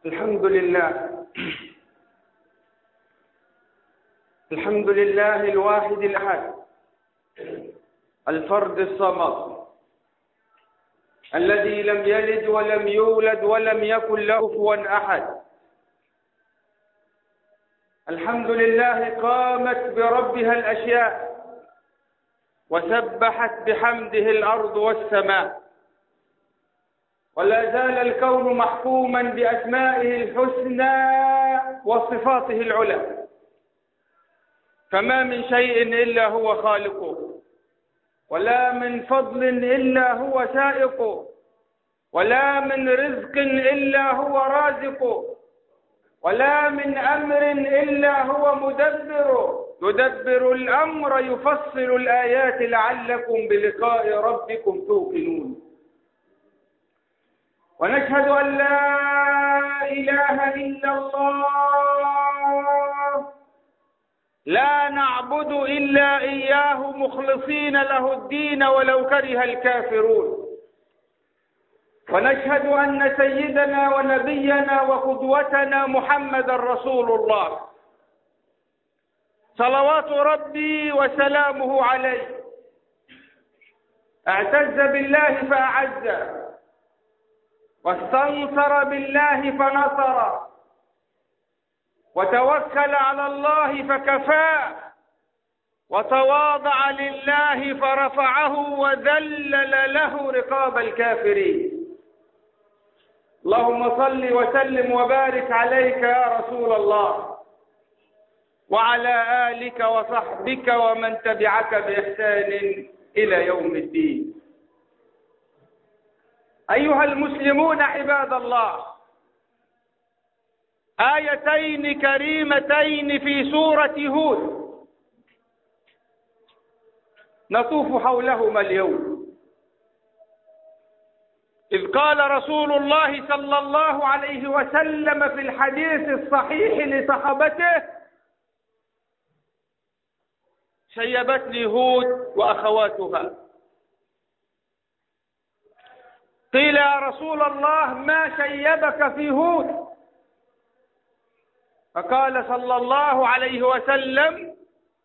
الحمد لله. الحمد لله الواحد الأحد الفرد الصمد الذي لم يلد ولم يولد ولم يكن له كفوا أحد. الحمد لله قامت بربها الأشياء وسبحت بحمده الأرض والسماء، ولا زال الكون محكوما بأسمائه الحسنى وصفاته العلى، فما من شيء إلا هو خالقه، ولا من فضل إلا هو سائقه، ولا من رزق إلا هو رازقه، ولا من أمر إلا هو مدبره، يدبر الأمر يفصل الآيات لعلكم بلقاء ربكم توقنون. ونشهد أن لا إله إلا الله لا نعبد إلا إياه مخلصين له الدين ولو كره الكافرون. ونشهد أن سيدنا ونبينا وقدوتنا محمد رسول الله صلوات ربي وسلامه عليه، اعتز بالله فأعزه، واستنصر بالله فنصر، وتوكل على الله فكفاه، وتواضع لله فرفعه، وذلل له رقاب الكافرين. اللهم صل وسلم وبارك عليك يا رسول الله، وعلى آلك وصحبك ومن تبعك بإحسان إلى يوم الدين. أيها المسلمون عباد الله، آيتين كريمتين في سورة هود نطوف حولهما اليوم. إذ قال رسول الله صلى الله عليه وسلم في الحديث الصحيح لصحابته: شيبتني هود وأخواتها. قيل يا رسول الله ما شيبك في هود؟ فقال صلى الله عليه وسلم: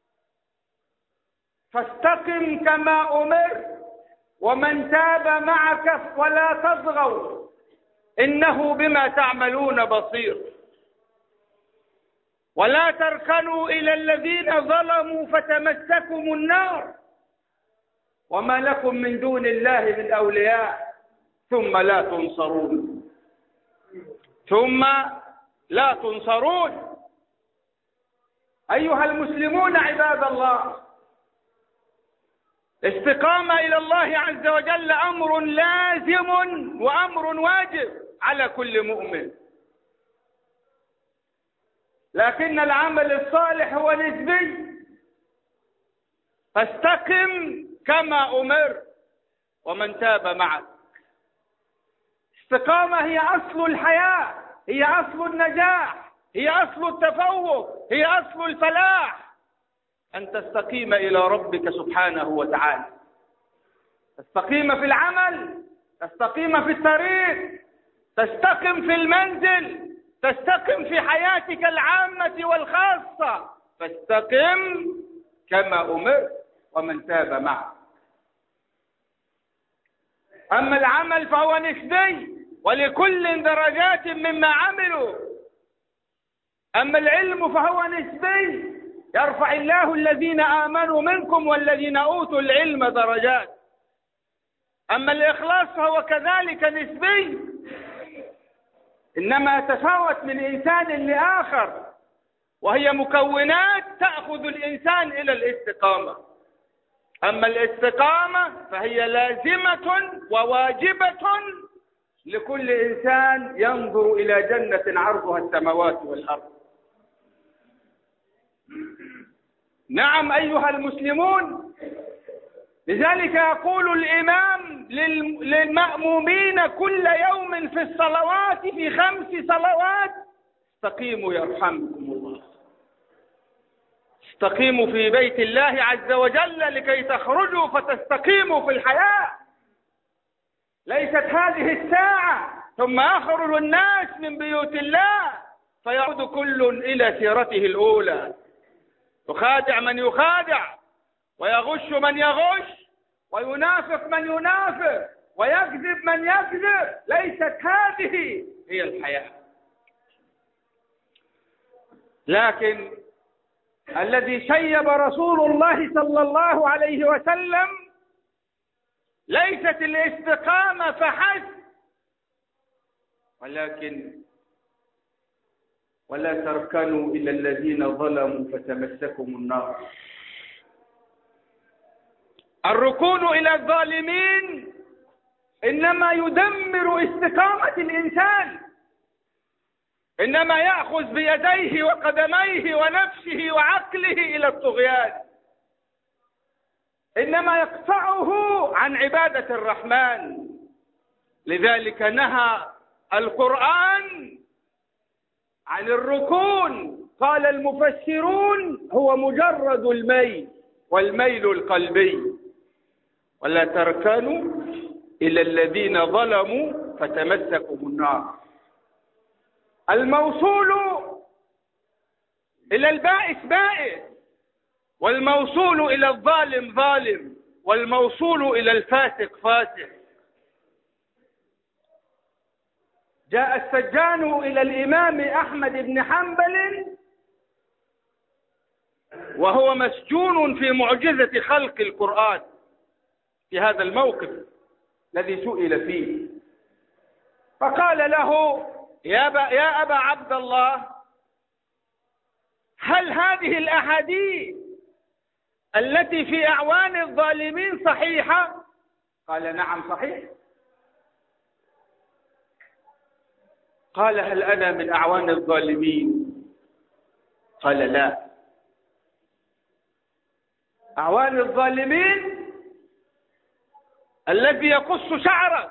فاستقم كما أمرت، ومن تاب معك ولا تطغوا إنه بما تعملون بصير، ولا تركنوا إلى الذين ظلموا فتمسكم النار وما لكم من دون الله من أولياء ثم لا تنصرون. أيها المسلمون عباد الله، استقامة إلى الله عز وجل أمر لازم وأمر واجب على كل مؤمن، لكن العمل الصالح هو نسبي. فاستقم كما أمر ومن تاب معك. استقامة هي أصل الحياة، هي أصل النجاح، هي أصل التفوق، هي أصل الفلاح. أن تستقيم إلى ربك سبحانه وتعالى، تستقيم في العمل، تستقيم في الطريق، تستقم في المنزل، تستقم في حياتك العامة والخاصة. فاستقم كما أمرت ومن تاب معك. أما العمل فهو نسبي ولكل درجات مما عملوا. أما العلم فهو نسبي، يرفع الله الذين آمنوا منكم والذين أوتوا العلم درجات. أما الإخلاص فهو كذلك نسبي، إنما يتفاوت من إنسان لآخر، وهي مكونات تأخذ الإنسان إلى الاستقامة. أما الاستقامة فهي لازمة وواجبة لكل إنسان ينظر إلى جنة عرضها السماوات والأرض. نعم أيها المسلمون، لذلك يقول الإمام للمأمومين كل يوم في الصلوات، في 5 صلوات: استقيموا يرحمكم الله. استقيموا في بيت الله عز وجل لكي تخرجوا فتستقيموا في الحياة. ليست هذه الساعة ثم يخرج الناس من بيوت الله فيعود كل إلى سيرته الأولى، يخادع من يخادع، ويغش من يغش، وينافق من ينافق، ويكذب من يكذب. ليست هذه هي الحياة. لكن الذي شيب رسول الله صلى الله عليه وسلم ليست الاستقامة فحسب، ولكن ولا تركنوا إلى الذين ظلموا فتمسكم النار. الركون إلى الظالمين إنما يدمر استقامة الإنسان، إنما يأخذ بيديه وقدميه ونفسه وعقله إلى الطغيان، إنما يقطعه عن عبادة الرحمن. لذلك نهى القرآن عن الركون. قال المفسرون هو مجرد الميل، والميل القلبي. ولا تركنوا إلى الذين ظلموا فتمسكم النار. الموصول إلى البائس بائس، والموصول إلى الظالم ظالم، والموصول إلى الفاسق فاسق. جاء السجان إلى الإمام أحمد بن حنبل وهو مسجون في معجزة خلق القرآن في هذا الموقف الذي سئل فيه، فقال له: يا أبا عبد الله، هل هذه الأحاديث التي في أعوان الظالمين صحيحة؟ قال: نعم صحيح. قال: هل أنا من أعوان الظالمين؟ قال: لا. أعوان الظالمين الذي يقص شعرك،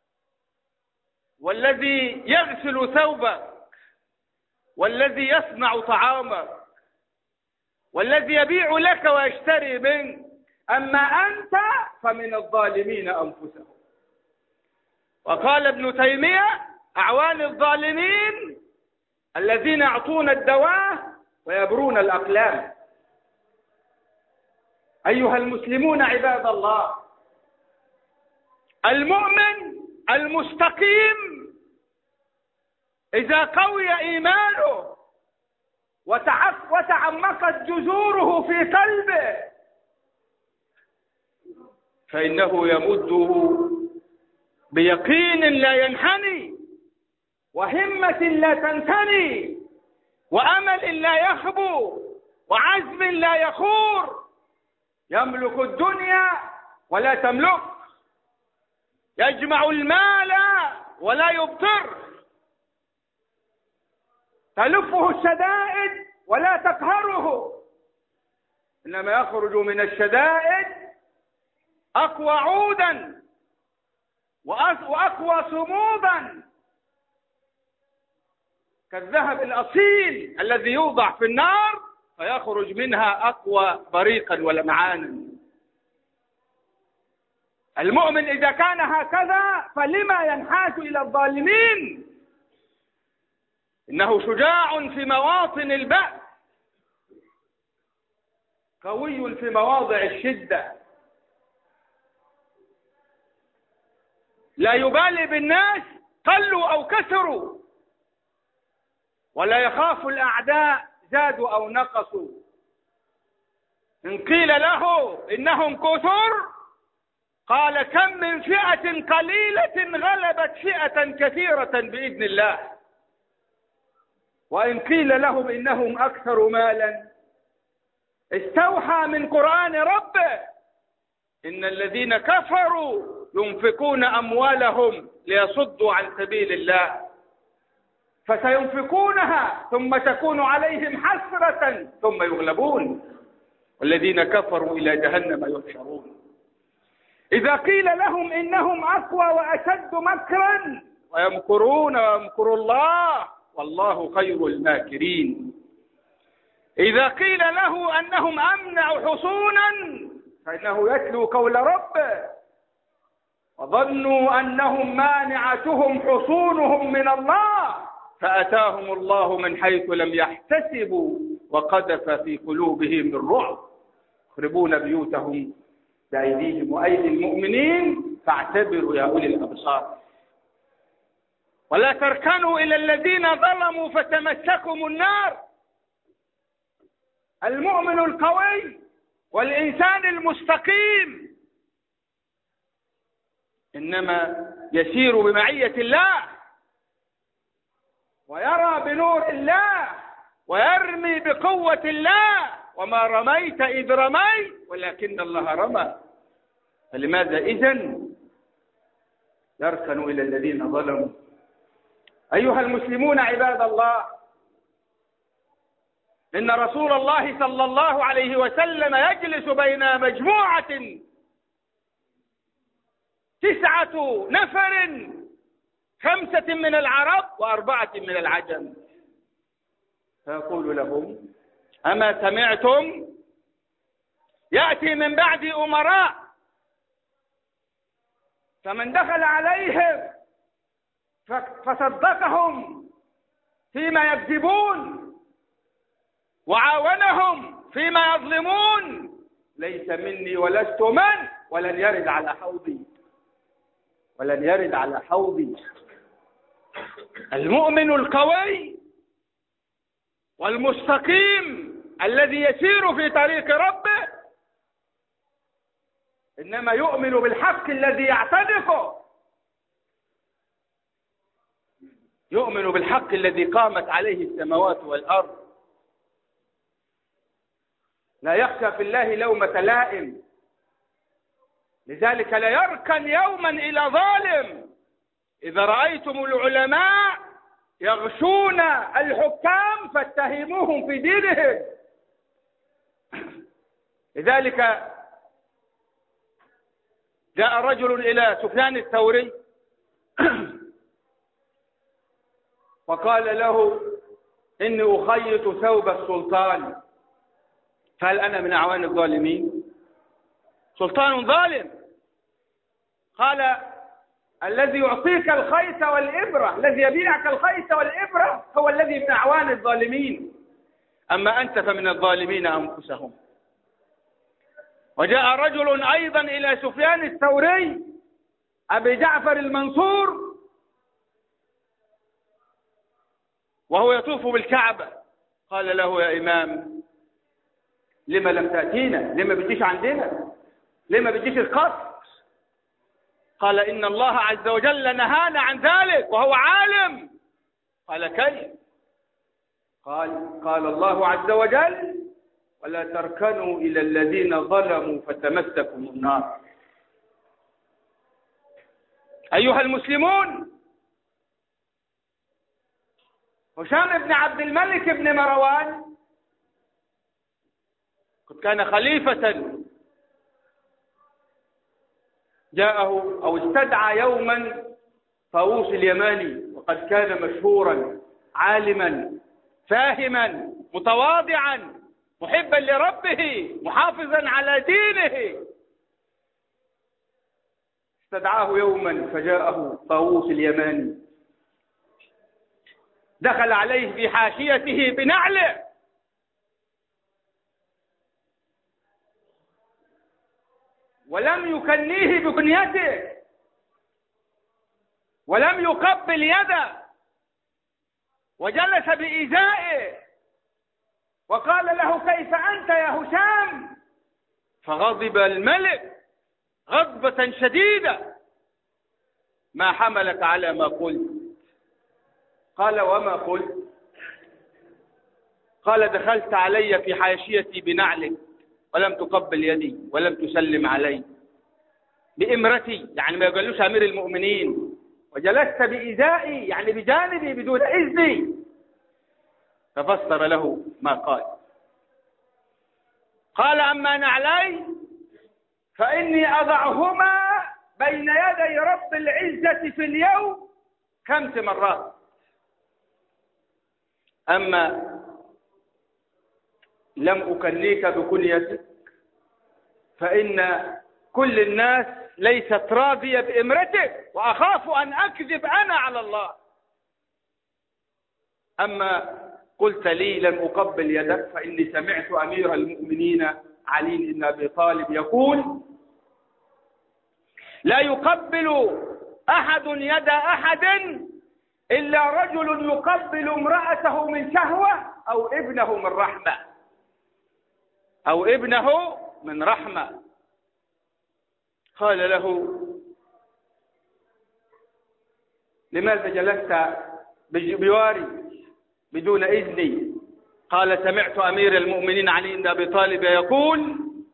والذي يغسل ثوبك، والذي يصنع طعامك، والذي يبيع لك ويشتري منك. أما أنت فمن الظالمين أنفسهم. وقال ابن تيمية: أعوان الظالمين الذين يعطون الدواء ويبرون الأقلام. أيها المسلمون عباد الله، المؤمن المستقيم إذا قوي إيمانه وتعمقت جذوره في قلبه فإنه يمده بيقين لا ينحني، وهمة لا تنثني، وأمل لا يخبو، وعزم لا يخور. يملك الدنيا ولا تملك، يجمع المال ولا يبطر، تلفه الشدائد ولا تقهره، إنما يخرج من الشدائد أقوى عودا وأقوى صمودا كالذهب الأصيل الذي يوضع في النار فيخرج منها أقوى بريقا ولمعانا. المؤمن إذا كان هكذا فلما ينحاز إلى الظالمين؟ إنه شجاع في مواطن البأس، قوي في مواضع الشدة، لا يبالي بالناس قلوا أو كثروا، ولا يخاف الأعداء زادوا أو نقصوا. إن قيل له إنهم كثر قال: كم من فئة قليلة غلبت فئة كثيرة بإذن الله. وإن قيل لهم إنهم أكثر مالا استوحى من قرآن ربه: إن الذين كفروا ينفقون أموالهم ليصدوا عن سبيل الله فسينفقونها ثم تكون عليهم حسرة ثم يغلبون والذين كفروا إلى جهنم يحشرون. إذا قيل لهم إنهم أقوى وأشد مكرا ويمكرون ويمكر الله والله خير الماكرين. إذا قيل له أنهم أمنع حصونا فإنه يتلو قول ربه: وظنوا أنهم مانعتهم حصونهم من الله فأتاهم الله من حيث لم يحتسبوا وقذف في قلوبهم الرعب يخربون بيوتهم بأيديهم وأيدي المؤمنين فاعتبروا يا أولي الأبصار ولا تركنوا إلى الذين ظلموا فتمسكم النار. المؤمن القوي والإنسان المستقيم إنما يسير بمعية الله ويرى بنور الله ويرمي بقوة الله وما رميت إذ رميت ولكن الله رمى. فلماذا إذن يركن إلى الذين ظلموا؟ أيها المسلمون عباد الله، إن رسول الله صلى الله عليه وسلم يجلس بين مجموعة 9 نفر 5 من العرب و4 من العجم فيقول لهم: أما سمعتم يأتي من بعد أمراء فمن دخل عليهم فصدقهم فيما يكذبون وعاونهم فيما يظلمون ليس مني ولست من ولن يرد على حوضي ولن يرد على حوضي. المؤمن القوي والمستقيم الذي يسير في طريق ربه إنما يؤمن بالحق الذي يعتنقه، يؤمن بالحق الذي قامت عليه السماوات والأرض، لا يخشى في الله لومة لائم، لذلك لا يركن يوما إلى ظالم. إذا رأيتم العلماء يغشون الحكام فاتهموهم في دينهم. لذلك جاء رجل إلى سفيان الثوري وقال له: إني أخيط ثوب السلطان، فهل أنا من أعوان الظالمين؟ سلطان ظالم. قال: الذي يعطيك الخيط والإبرة، الذي يبيعك الخيط والإبرة هو الذي من أعوان الظالمين، أما أنت فمن الظالمين أنفسهم. وجاء رجل أيضا إلى سفيان الثوري أبي جعفر المنصور وهو يطوف بالكعبة، قال له: يا إمام لما لم تأتينا؟ لما بتجيش عندنا؟ لما بتجيش القصر؟ قال: إن الله عز وجل نهانا عن ذلك وهو عالم. قال: كيف؟ قال الله عز وجل: ولا تركنوا إلى الذين ظلموا فتمسكم النار. أيها المسلمون، هشام بن عبد الملك بن مروان قد كان خليفة، جاءه أو استدعى يوما طاووس اليماني، وقد كان مشهورا عالما فاهما متواضعا محبا لربه محافظا على دينه. استدعاه يوما فجاءه طاووس اليماني، دخل عليه في حاشيته بنعله ولم يكنيه بكنيته ولم يقبل يده وجلس بإيذائه وقال له: كيف أنت يا هشام؟ فغضب الملك غضبة شديدة: ما حملك على ما قلت؟ قال: وما قلت؟ قال: دخلت علي في حاشيتي بنعلك ولم تقبل يدي ولم تسلم علي، بإمرتي يعني ما يقولوش أمير المؤمنين، وجلست بإزائي يعني بجانبي بدون إذني. ففسر له ما قال. قال: أما نعلي فإني أضعهما بين يدي رب العزة في اليوم 5 مرات، أما لم أكنيك بكنيتك فإن كل الناس ليست راضية بإمرتك وأخاف أن أكذب أنا على الله. أما قلت لي لن أقبل يدك فإني سمعت أمير المؤمنين علي بن أبي طالب يقول لا يقبل أحد يد أحد إلا رجل يقبل امرأته من شهوة أو ابنه من رحمة، أو ابنه من رحمة. قال له لماذا جلست بجواري بدون إذني؟ قال سمعت أمير المؤمنين علي بن أبي طالب يقول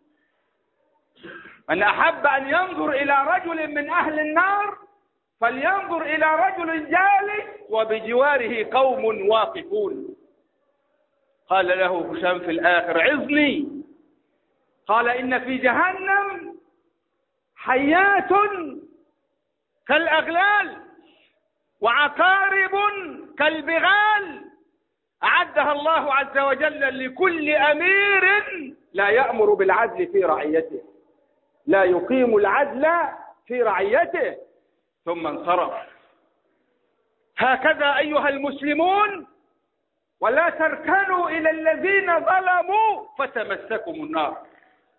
من أحب أن ينظر إلى رجل من أهل النار فلينظر إلى رجل جالس وبجواره قوم واقفون. قال له هشام في الآخر عظني. قال إن في جهنم حيات كالأغلال وعقارب كالبغال أعدها الله عز وجل لكل أمير لا يأمر بالعدل في رعيته، لا يقيم العدل في رعيته. ثم انصرف. هكذا أيها المسلمون ولا تركنوا إلى الذين ظلموا فتمسكم النار.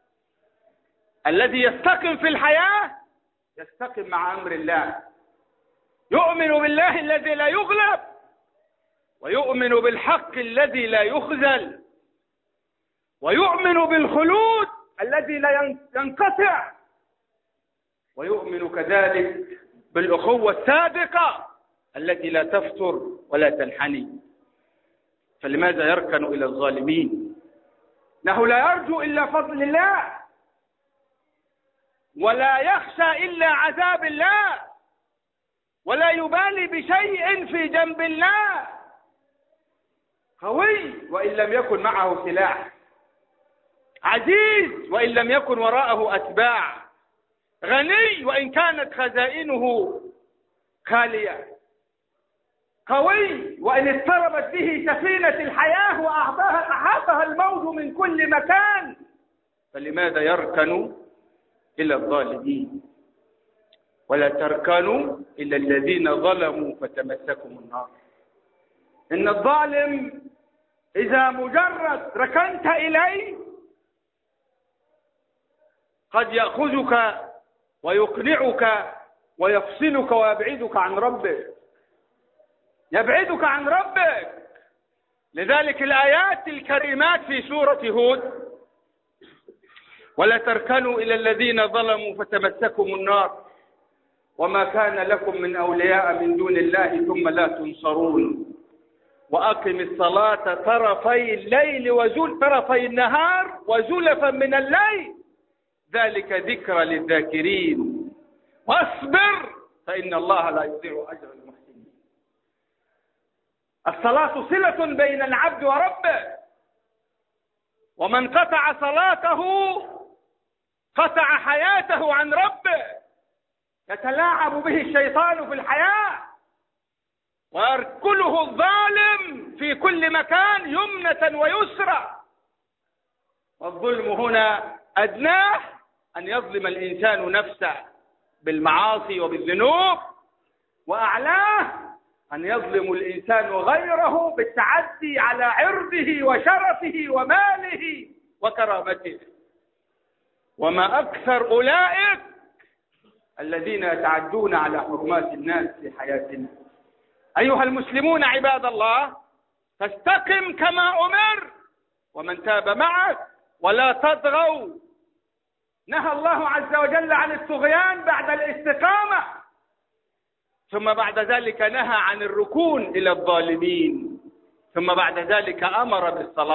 الذي يستقم في الحياة يستقم مع أمر الله، يؤمن بالله الذي لا يغلب، ويؤمن بالحق الذي لا يخذل، ويؤمن بالخلود الذي لا ينقطع، ويؤمن كذلك بالأخوة السابقة التي لا تفتر ولا تنحني. فلماذا يركن إلى الظالمين؟ إنه لا يرجو إلا فضل الله، ولا يخشى إلا عذاب الله، ولا يبالي بشيء في جنب الله. قوي وإن لم يكن معه سلاح، عزيز وإن لم يكن وراءه أتباع، غني وإن كانت خزائنه خالية، قوي وإن اضطربت به سفينة الحياة وأحاطها الموج من كل مكان. فلماذا يركن إلى الظالمين؟ ولا تركنوا إلى الذين ظلموا فتمسكم النار. إن الظالم إذا مجرد ركنت إليه قد يأخذك ويقنعك ويفصلك ويبعدك عن ربك، يبعدك عن ربك. لذلك الآيات الكريمات في سورة هود ولا تركنوا إلى الذين ظلموا فتمسكم النار وما كان لكم من أولياء من دون الله ثم لا تنصرون وأقم الصلاة طرفي الليل طرفي النهار وزلفا من الليل ذلك ذكرى للذاكرين واصبر فإن الله لا يضيع أجر المحسنين. الصلاة صلة بين العبد وربه، ومن قطع صلاته قطع حياته عن ربه. يتلاعب به الشيطان في الحياة ويركله الظالم في كل مكان يمنة ويسرى. والظلم هنا أدناه أن يظلم الإنسان نفسه بالمعاصي وبالذنوب، وأعلاه أن يظلم الإنسان غيره بالتعدي على عرضه وشرفه وماله وكرامته. وما أكثر أولئك الذين يتعدون على حرمات الناس في حياتنا. أيها المسلمون عباد الله، فاستقم كما أمر ومن تاب معك ولا تطغوا. نهى الله عز وجل عن الطغيان بعد الاستقامة، ثم بعد ذلك نهى عن الركون إلى الظالمين، ثم بعد ذلك أمر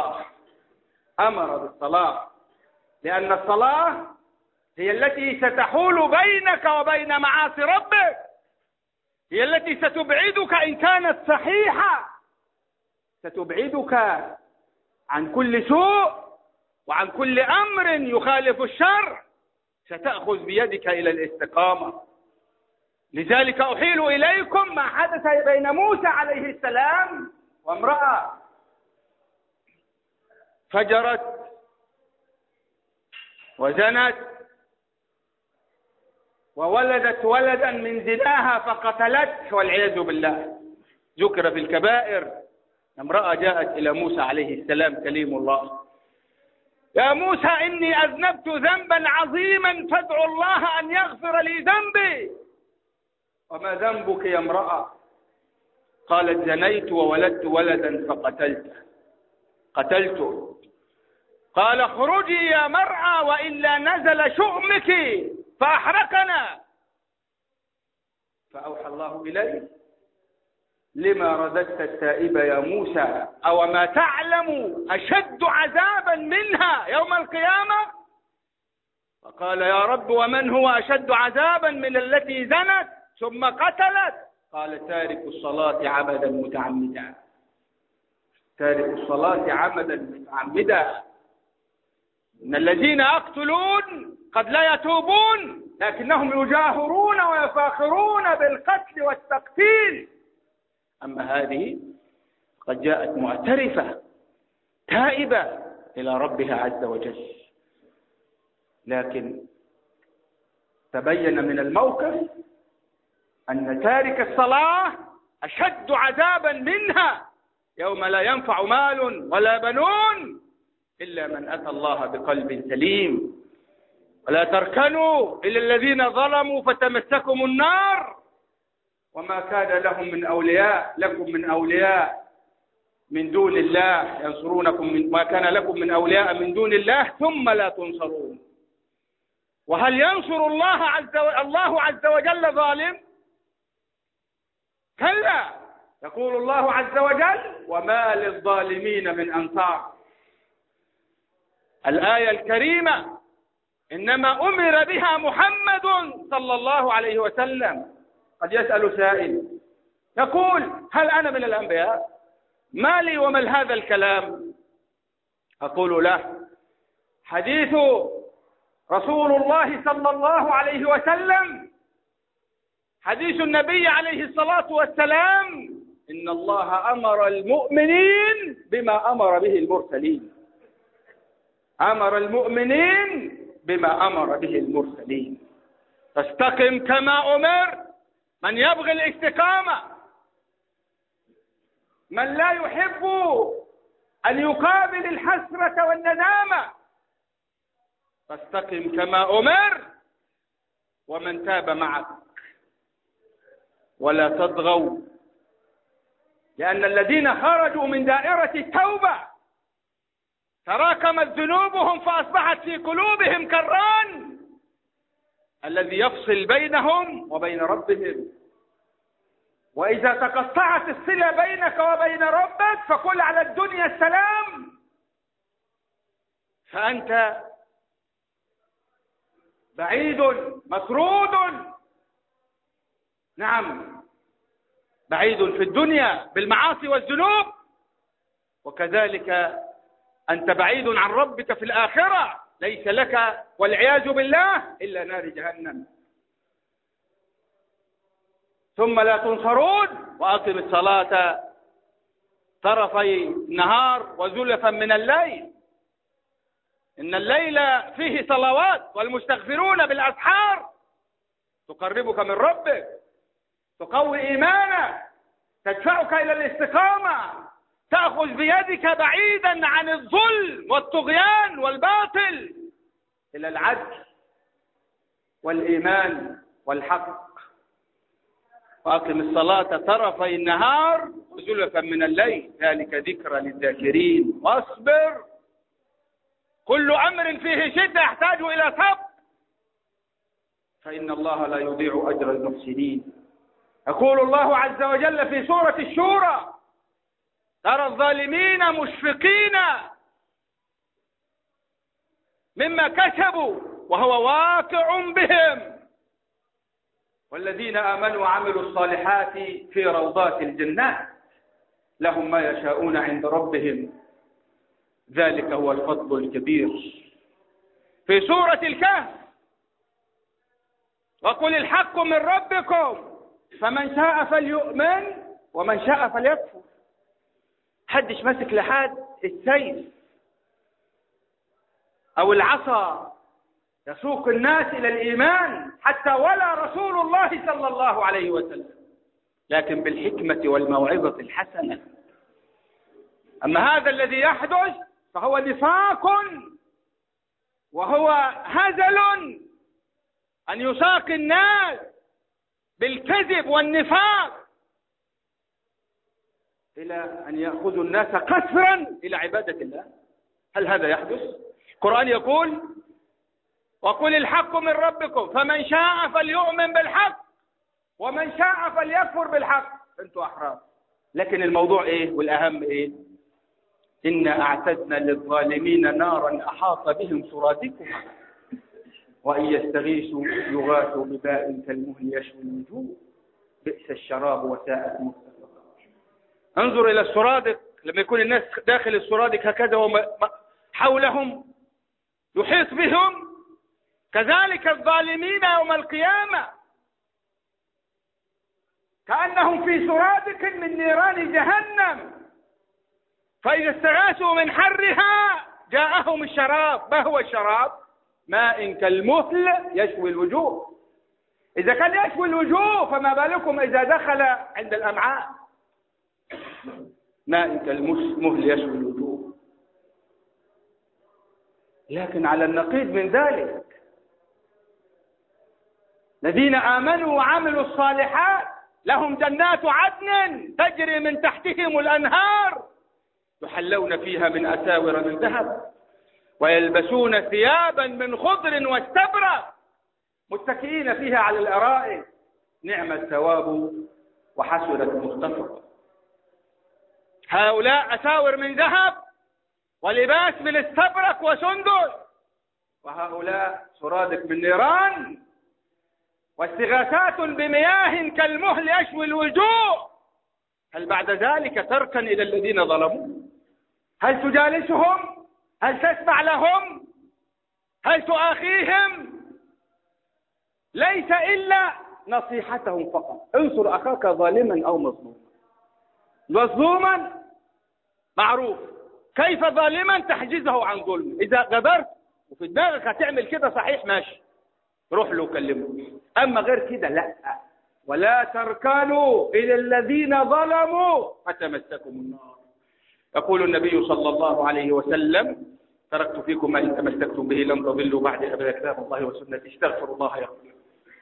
بالصلاة، لأن الصلاة هي التي ستحول بينك وبين معاصي ربك، هي التي ستبعدك إن كانت صحيحة، ستبعدك عن كل سوء وعن كل أمر يخالف الشرع، ستأخذ بيدك إلى الاستقامة. لذلك أحيل إليكم ما حدث بين موسى عليه السلام وامرأة فجرت وزنت وولدت ولدا من زناها فقتلته والعياذ بالله. ذكر في الكبائر امرأة جاءت إلى موسى عليه السلام كليم الله: يا موسى إني أذنبت ذنبا عظيما فادعو الله أن يغفر لي ذنبي. وما ذنبك يا امرأة؟ قالت: زنيت وولدت ولدا قتلته. قال: اخرجي يا مرأة وإلا نزل شؤمك فأحرقنا. فأوحى الله إليه: لما رددت التائب يا موسى؟ أو ما تعلم أشد عذابا منها يوم القيامة؟ فقال: يا رب ومن هو أشد عذابا من التي زنت ثم قتلت؟ قال: تارك الصلاة عمدا متعمدا. تارك الصلاة عمدا متعمدا. إن الذين يقتلون قد لا يتوبون لكنهم يجاهرون ويفاخرون بالقتل والتقتيل. أما هذه قد جاءت معترفة تائبة إلى ربها عز وجل، لكن تبين من الموقف أن تارك الصلاة أشد عذابا منها يوم لا ينفع مال ولا بنون إلا من أتى الله بقلب سليم. ولا تركنوا إلى الذين ظلموا فتمسكم النار وما كان لكم من أولياء من دون الله ينصرونكم ما كان لكم من أولياء من دون الله ثم لا تنصرون. وهل ينصر الله عز وجل ظالم؟ كلا. يقول الله عز وجل: وما للظالمين من أنصار. الآية الكريمة إنما أمر بها محمد صلى الله عليه وسلم. قد يسأل سائل يقول: هل أنا من الأنبياء؟ ما لي ومن هذا الكلام؟ أقول له: حديث رسول الله صلى الله عليه وسلم، حديث النبي عليه الصلاة والسلام: إن الله أمر المؤمنين بما أمر به المرسلين. أمر المؤمنين بما أمر به المرسلين. فاستقم كما أمر. من يبغي الاستقامة، من لا يحب أن يقابل الحسرة والندامة، فاستقم كما أمر. ومن تاب معك ولا تطغوا، لأن الذين خرجوا من دائرة التوبة تراكمت ذنوبهم فأصبحت في قلوبهم كالران الذي يفصل بينهم وبين ربهم. وإذا تقطعت الصلة بينك وبين ربك فقل على الدنيا السلام، فأنت بعيد مطرود. نعم، بعيد في الدنيا بالمعاصي والذنوب، وكذلك أنت بعيد عن ربك في الآخرة. ليس لك والعياذ بالله إلا نار جهنم. ثم لا تنصرون. وأقم الصلاة طرفي النهار وزلفا من الليل. إن الليل فيه صلوات والمستغفرون بالأسحار تقربك من ربك، تقوي إيمانك، تدفعك إلى الاستقامة، تأخذ بيدك بعيدا عن الظلم والطغيان والباطل إلى العدل والإيمان والحق. وأقم الصلاة طرفي النهار وزلفا من الليل ذلك ذكرى للذاكرين. واصبر، كل أمر فيه شدة يحتاج إلى صبر، فإن الله لا يضيع أجر المحسنين. يقول الله عز وجل في سورة الشورى: ترى الظالمين مشفقين مما كسبوا وهو واقع بهم، والذين آمنوا وعملوا الصالحات في روضات الجنات لهم ما يشاءون عند ربهم ذلك هو الفضل الكبير. في سورة الكهف: وقل الحق من ربكم فمن شاء فليؤمن ومن شاء فليكفر. حدش مسك لحد السيف أو العصا يسوق الناس إلى الإيمان حتى ولا رسول الله صلى الله عليه وسلم، لكن بالحكمة والموعظة الحسنة. أما هذا الذي يحدث فهو نفاق وهو هزل، أن يساق الناس بالكذب والنفاق إلى أن يأخذوا الناس قسرا إلى عبادة الله. هل هذا يحدث؟ القرآن يقول: وقل الحق من ربكم فمن شاء فليؤمن بالحق ومن شاء فليكفر بالحق، أنتوا أحرار. لكن الموضوع إيه والأهم إيه؟ إنا أعتدنا للظالمين نارا أحاط بهم سرادقها وإن يستغيثوا يغاثوا بماء كالمهل يشوي الوجوه بئس الشراب وساءت مرتفقا. انظر إلى السرادق، لما يكون الناس داخل السرادق هكذا وحولهم يحيط بهم، كذلك الظالمين يوم القيامة كأنهم في سرادق من نيران جهنم، فإذا استغاثوا من حرها جاءهم الشراب. ما هو الشراب؟ ماء كالمهل يشوي الوجوه. إذا كان يشوي الوجوه فما بالكم إذا دخل عند الأمعاء؟ ماء كالمهل يشوي الوجوه. لكن على النقيض من ذلك الذين آمنوا وعملوا الصالحات لهم جنات عدن تجري من تحتهم الأنهار يحلون فيها من أساور من ذهب ويلبسون ثيابا من خضر واستبرق متكئين فيها على الأرائك نعم الثواب وحسنت مرتفقا. هؤلاء أساور من ذهب ولباس من استبرق وسندس، وهؤلاء سرادق من نيران واستغاثات بمياه كالمهل يشوي الوجوه. هل بعد ذلك تركا إلى الذين ظلموا؟ هل تجالسهم؟ هل تسمع لهم؟ هل تؤاخيهم؟ ليس إلا نصيحتهم فقط. انصر أخاك ظالما أو مظلوما. مظلوما معروف، كيف ظالما تحجزه عن ظلم؟ إذا غدرت وفي دماغك هتعمل كده صحيح ماشي، روح له كلمه. أما غير كده لا. ولا تركنوا إلى الذين ظلموا فتمسكم النار. يقول النبي صلى الله عليه وسلم: تركت فيكم ما إن تمسكتم به لن تضلوا بعد أبدا، كتاب الله وسنتي، استغفروا الله يغفر لكم.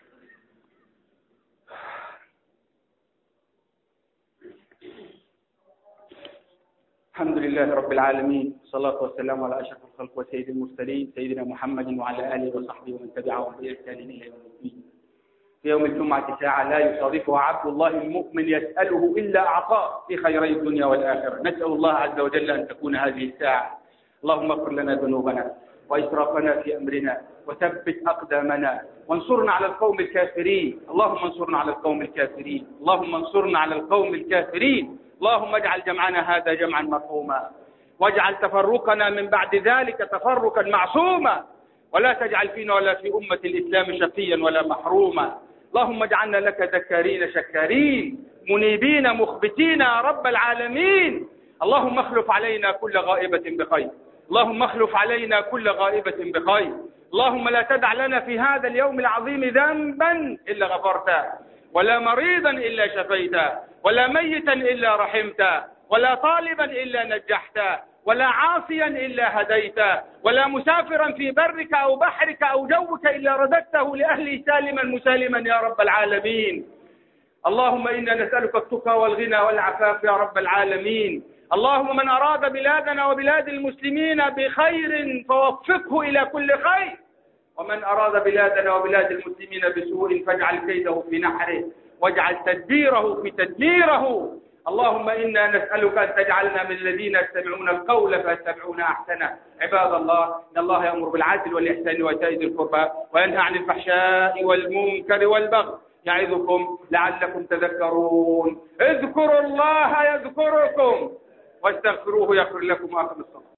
الحمد لله رب العالمين، والصلاة والسلام على أشرف الخلق وسيد المرسلين سيدنا محمد وعلى آله وصحبه ومن تبعهم بإحسان إلى يوم الدين. في يوم الجمعة ساعة لا يصادفها عبد الله المؤمن يسأله إلا أعطاه في خيري الدنيا والآخرة. نسأل الله عز وجل أن تكون هذه الساعة. اللهم اغفر لنا ذنوبنا وإسرافنا في أمرنا وثبت أقدامنا وانصرنا على القوم الكافرين. اللهم انصرنا على القوم الكافرين. اللهم انصرنا على القوم الكافرين. اللهم اجعل جمعنا هذا جمعا مرحوما واجعل تفرقنا من بعد ذلك تفرقا معصوما، ولا تجعل فينا ولا في أمة الإسلام شقيا ولا محروما. اللهم اجعلنا لك ذكارين شكارين منيبين مخبتين يا رب العالمين. اللهم اخلف علينا كل غائبة بخير. اللهم اخلف علينا كل غائبة بخير. اللهم لا تدع لنا في هذا اليوم العظيم ذنبا إلا غفرته، ولا مريضا إلا شفيته، ولا ميتا إلا رحمته، ولا طالبا إلا نجحته، ولا عاصيا إلا هديته، ولا مسافرا في برك أو بحرك أو جوك إلا رددته لأهله سالما مسالما يا رب العالمين. اللهم إنا نسألك التقى والغنى والعفاف يا رب العالمين. اللهم من أراد بلادنا وبلاد المسلمين بخير فوفقه إلى كل خير، ومن أراد بلادنا وبلاد المسلمين بسوء فاجعل كيده في نحره واجعل تدبيره في تدميره. اللهم إنا نسألك أن تجعلنا من الذين يستمعون القول فيتبعون أحسنه. عباد الله، إن الله يأمر بالعدل والإحسان وإيتاء ذي القربى وينهى عن الفحشاء والمنكر والبغي يعظكم لعلكم تذكرون. اذكروا الله يذكركم واستغفروه يغفر لكم وأقم الصلاة.